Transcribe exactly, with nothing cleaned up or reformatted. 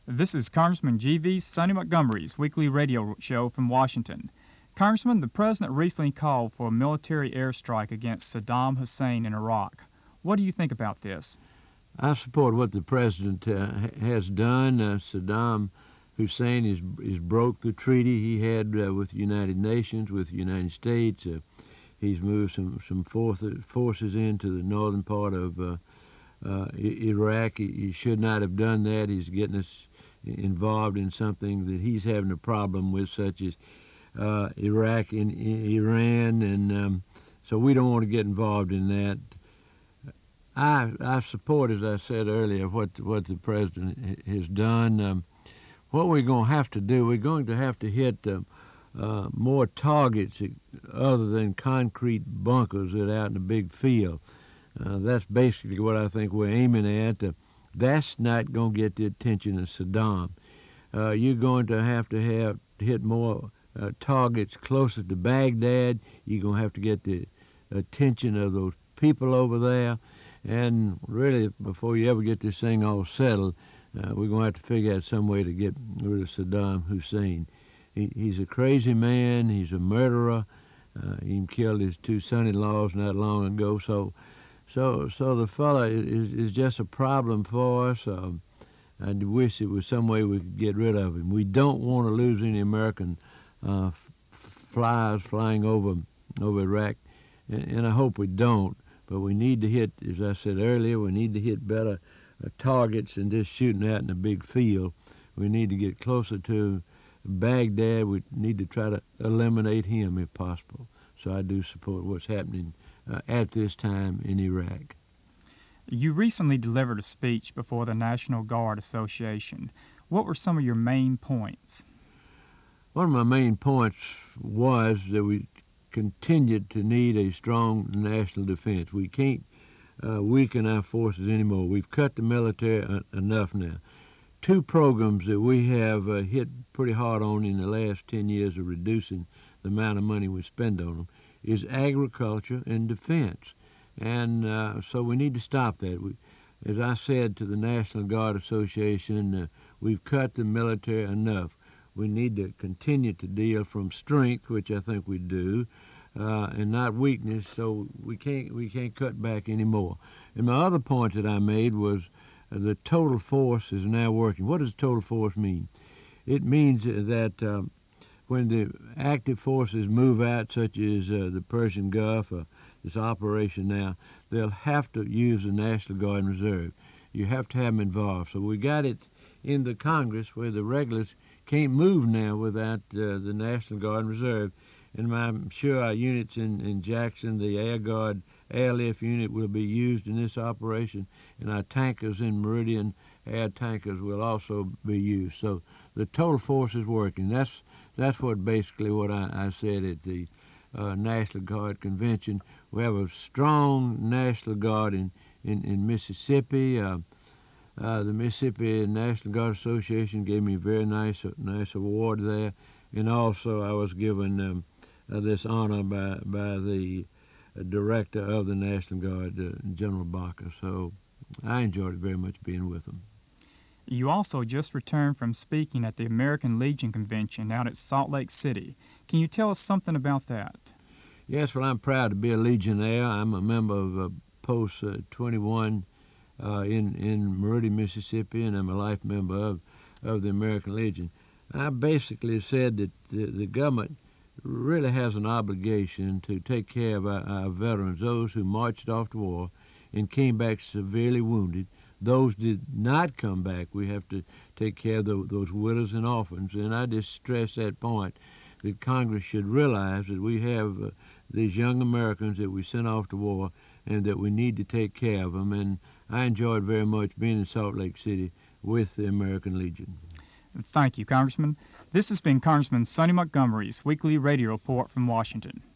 This is Congressman G V Sonny Montgomery's weekly radio show from Washington. Congressman, the President recently called for a military airstrike against Saddam Hussein in Iraq. What do you think about this? I support what the President uh, has done. Uh, Saddam Hussein is, is broke the treaty he had uh, with the United Nations, with the United States. Uh, he's moved some, some forces into the northern part of uh, uh, Iraq. He, he should not have done that. He's getting us involved in something that he's having a problem with, such as uh, Iraq and Iran, and um, so we don't want to get involved in that. I I support, as I said earlier, what what the President has done. Um, what we're going to have to do, we're going to have to hit uh, uh, more targets other than concrete bunkers that are out in the big field. Uh, that's basically what I think we're aiming at. Uh, that's not going to get the attention of Saddam. Uh, you're going to have to have to hit more uh, targets closer to Baghdad. You're going to have to get the attention of those people over there. And really, before you ever get this thing all settled, uh, we're going to have to figure out some way to get rid of Saddam Hussein. He, he's a crazy man. He's a murderer. Uh, he killed his two son-in-laws not long ago. So, so, so the fella is, is just a problem for us. Um, I wish there was some way we could get rid of him. We don't want to lose any American uh, f- flyers flying over over Iraq, and, and I hope we don't. But we need to hit, as I said earlier, we need to hit better uh, targets than just shooting out in a big field. We need to get closer to Baghdad. We need to try to eliminate him if possible. So I do support what's happening uh, at this time in Iraq. You recently delivered a speech before the National Guard Association. What were some of your main points? One of my main points was that we continued to need a strong national defense. We can't uh, weaken our forces anymore. We've cut the military uh, enough now. Two programs that we have uh, hit pretty hard on in the last ten years of reducing the amount of money we spend on them is agriculture and defense. And uh, so we need to stop that. We, as I said to the National Guard Association, uh, we've cut the military enough. We need to continue to deal from strength, which I think we do, uh, and not weakness. So we can't we can't cut back anymore. And my other point that I made was uh, the total force is now working. What does total force mean? It means that um, when the active forces move out, such as uh, the Persian Gulf or this operation now, they'll have to use the National Guard and Reserve. You have to have them involved. So we got it in the Congress where the regulars can't move now without uh, the National Guard and Reserve. And I'm sure our units in, in Jackson, the Air Guard airlift unit, will be used in this operation, and our tankers in Meridian air tankers will also be used. So the total force is working. That's that's what basically what I, I said at the uh, National Guard Convention. We have a strong National Guard in, in, in Mississippi. Uh, Uh, the Mississippi National Guard Association gave me a very nice, nice award there, and also I was given um, uh, this honor by by the uh, director of the National Guard, uh, General Baca. So I enjoyed it very much being with them. You also just returned from speaking at the American Legion Convention out at Salt Lake City. Can you tell us something about that? Yes, well, I'm proud to be a Legionnaire. I'm a member of uh, Post uh, twenty-one. Uh, in, in Meridian, Mississippi, and I'm a life member of, of the American Legion. I basically said that the, the government really has an obligation to take care of our, our veterans, those who marched off to war and came back severely wounded. Those did not come back. We have to take care of the, those widows and orphans. And I just stress that point, that Congress should realize that we have uh, these young Americans that we sent off to war and that we need to take care of them. And I enjoyed very much being in Salt Lake City with the American Legion. Thank you, Congressman. This has been Congressman Sonny Montgomery's weekly radio report from Washington.